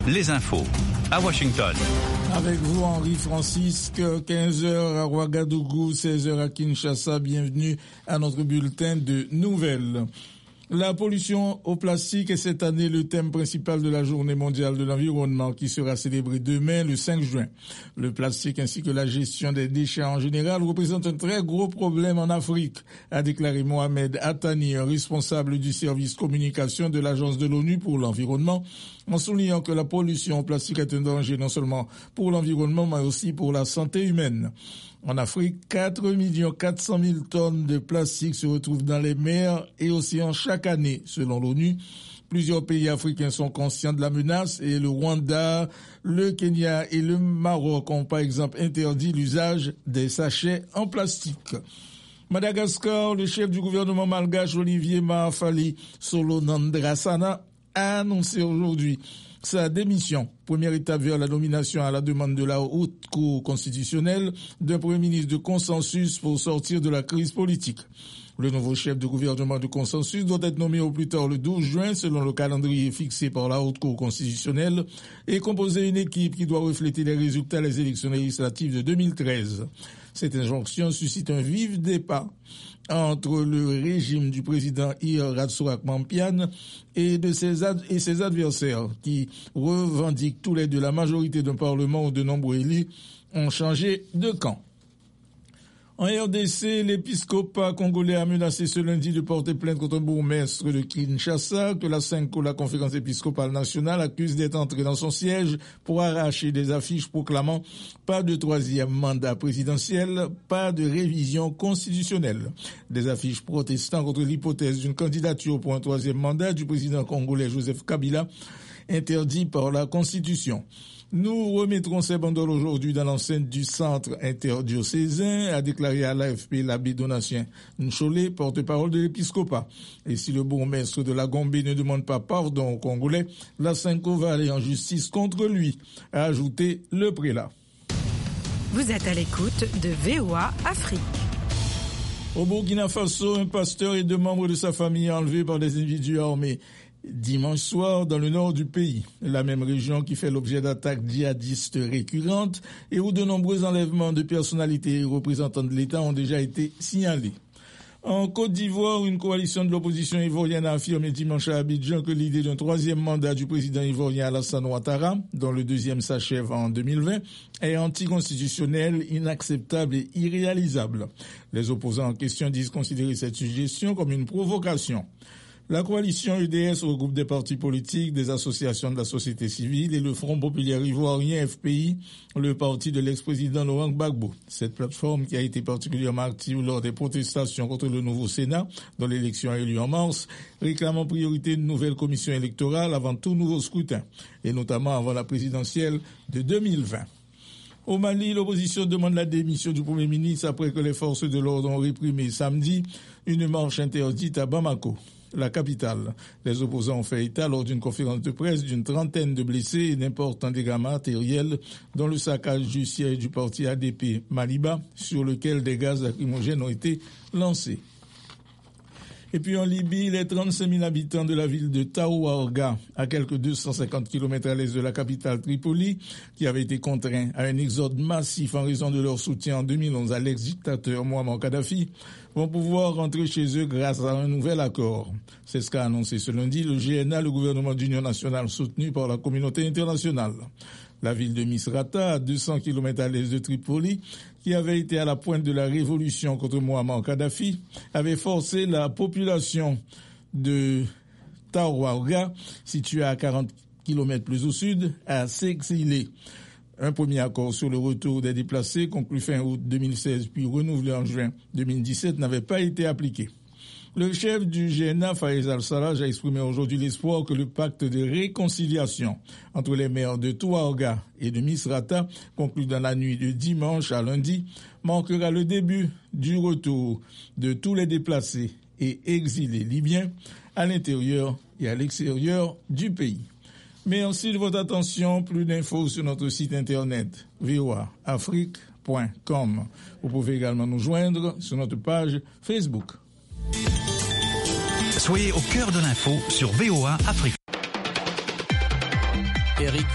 Les infos à Washington. Avec vous, Henri Francisque, 15h à Ouagadougou, 16h à Kinshasa. Bienvenue à notre bulletin de nouvelles. La pollution au plastique est cette année le thème principal de la Journée mondiale de l'environnement qui sera célébrée demain, le 5 juin. Le plastique ainsi que la gestion des déchets en général représentent un très gros problème en Afrique, a déclaré Mohamed Attani, responsable du service communication de l'Agence de l'ONU pour l'environnement, en soulignant que la pollution au plastique est un danger non seulement pour l'environnement mais aussi pour la santé humaine. En Afrique, 4 400 000 tonnes de plastique se retrouvent dans les mers et océans chaque année, selon l'ONU. Plusieurs pays africains sont conscients de la menace et le Rwanda, le Kenya et le Maroc ont par exemple interdit l'usage des sachets en plastique. Madagascar, le chef du gouvernement malgache Olivier Mahafali Solonandrasana a annoncé aujourd'hui sa démission, première étape vers la nomination à la demande de la Haute Cour constitutionnelle d'un Premier ministre de consensus pour sortir de la crise politique. Le nouveau chef de gouvernement de consensus doit être nommé au plus tard le 12 juin selon le calendrier fixé par la Haute Cour constitutionnelle et composer une équipe qui doit refléter les résultats des élections législatives de 2013. Cette injonction suscite un vif débat entre le régime du président Ir Ratsoak Mampian et ses adversaires qui revendiquent tous les deux la majorité d'un parlement où de nombreux élus ont changé de camp. En RDC, l'épiscopat congolais a menacé ce lundi de porter plainte contre un bourgmestre de Kinshasa que la CENCO, la conférence épiscopale nationale, accuse d'être entré dans son siège pour arracher des affiches proclamant pas de troisième mandat présidentiel, pas de révision constitutionnelle. Des affiches protestant contre l'hypothèse d'une candidature pour un troisième mandat du président congolais Joseph Kabila, interdit par la Constitution. Nous remettrons ces banderoles aujourd'hui dans l'enceinte du centre interdiocésain, a déclaré à l'AFP l'abbé Donatien Ncholé, porte-parole de l'épiscopat. Et si le bourgmestre de la Gombe ne demande pas pardon aux Congolais, la CENCO va aller en justice contre lui, a ajouté le prélat. Vous êtes à l'écoute de VOA Afrique. Au Burkina Faso, un pasteur et deux membres de sa famille enlevés par des individus armés dimanche soir dans le nord du pays, la même région qui fait l'objet d'attaques djihadistes récurrentes et où de nombreux enlèvements de personnalités et représentants de l'État ont déjà été signalés. En Côte d'Ivoire, une coalition de l'opposition ivoirienne a affirmé dimanche à Abidjan que l'idée d'un troisième mandat du président ivoirien Alassane Ouattara, dont le deuxième s'achève en 2020, est anticonstitutionnelle, inacceptable et irréalisable. Les opposants en question disent considérer cette suggestion comme une provocation. La coalition UDS regroupe des partis politiques, des associations de la société civile et le Front populaire ivoirien FPI, le parti de l'ex-président Laurent Gbagbo. Cette plateforme, qui a été particulièrement active lors des protestations contre le nouveau Sénat, dont l'élection a eu lieu en mars, réclame en priorité une nouvelle commission électorale avant tout nouveau scrutin, et notamment avant la présidentielle de 2020. Au Mali, l'opposition demande la démission du Premier ministre après que les forces de l'ordre ont réprimé samedi une marche interdite à Bamako, la capitale. Les opposants ont fait état lors d'une conférence de presse d'une trentaine de blessés et d'importants dégâts matériels, dont le saccage du siège du parti ADP Maliba, sur lequel des gaz lacrymogènes ont été lancés. Et puis en Libye, les 35 000 habitants de la ville de Taouarga, à quelques 250 km à l'est de la capitale Tripoli, qui avaient été contraints à un exode massif en raison de leur soutien en 2011 à l'ex-dictateur Mouammar Kadhafi, vont pouvoir rentrer chez eux grâce à un nouvel accord. C'est ce qu'a annoncé ce lundi le GNA, le gouvernement d'union nationale soutenu par la communauté internationale. La ville de Misrata, à 200 km à l'est de Tripoli, qui avait été à la pointe de la révolution contre Mouammar Kadhafi, avait forcé la population de Taouarga, située à 40 km plus au sud, à s'exiler. Un premier accord sur le retour des déplacés, conclu fin août 2016 puis renouvelé en juin 2017, n'avait pas été appliqué. Le chef du GNA, Faiz Al-Sarraj, a exprimé aujourd'hui l'espoir que le pacte de réconciliation entre les maires de Touarga et de Misrata, conclu dans la nuit de dimanche à lundi, marquera le début du retour de tous les déplacés et exilés libyens à l'intérieur et à l'extérieur du pays. Merci de votre attention. Plus d'infos sur notre site internet voaafrique.com. Vous pouvez également nous joindre sur notre page Facebook. Soyez au cœur de l'info sur VOA Afrique.